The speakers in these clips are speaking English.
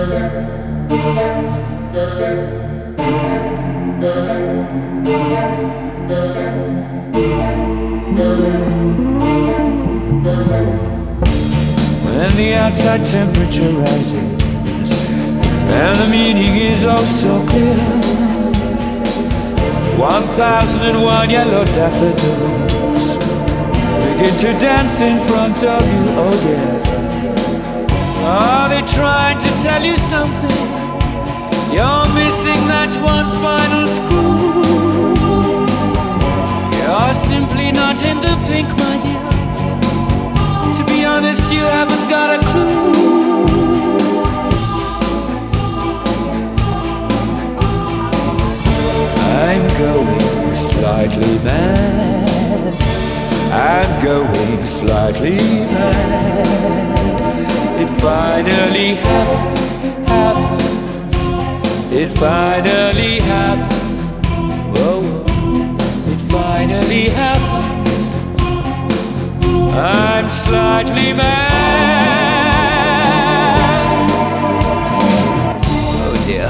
When the outside temperature rises and the meaning is oh so clear, 1001 yellow daffodils begin to dance in front of you, oh dear. Are they trying to tell you something? You're missing that one final screw. You're simply not in the pink, my dear. To be honest, you haven't got a clue. I'm going slightly mad. I'm going slightly mad. It finally happened. It finally happened. Whoa, it finally happened. I'm slightly mad. Oh dear.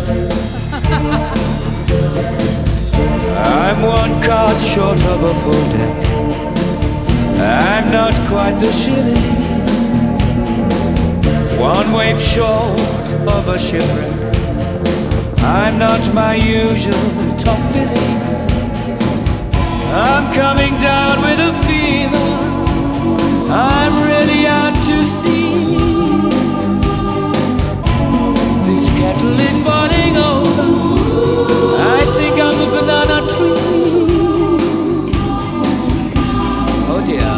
I'm one card short of a full deck. I'm not quite the shilling. One wave short of a shipwreck. I'm not my usual top billing. I'm coming down with a fever. I'm really out to sea. This kettle is boiling over. I think I'm a banana tree. Oh dear.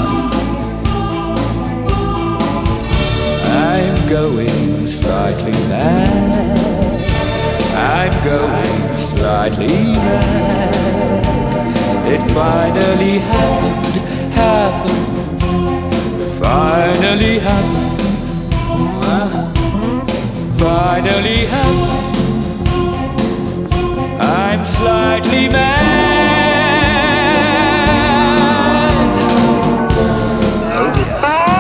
I'm going slightly mad. I'm going slightly mad. It finally happened. Finally happened. Finally happened. I'm slightly mad. Oh dear.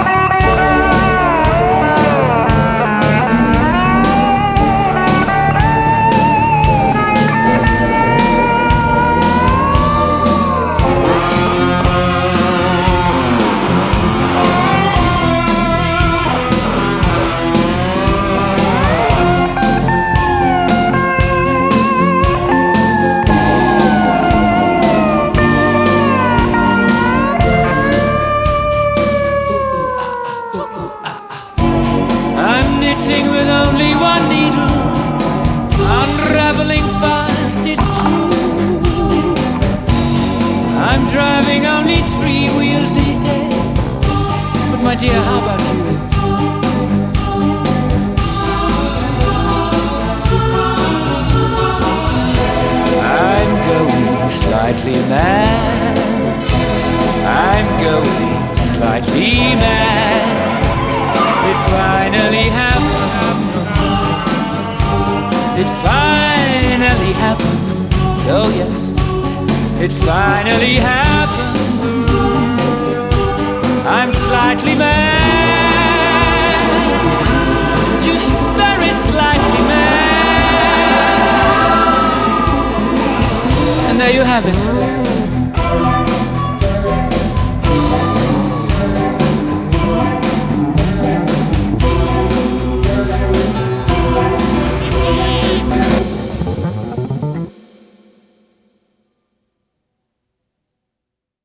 With only one needle, unraveling fast, it's true. I'm driving only 3 wheels these days. But my dear, how about you? I'm going slightly mad. I'm going slightly mad. It finally happened. It finally happened. Oh yes, it finally happened. I'm slightly mad. Just very slightly mad. And there you have it.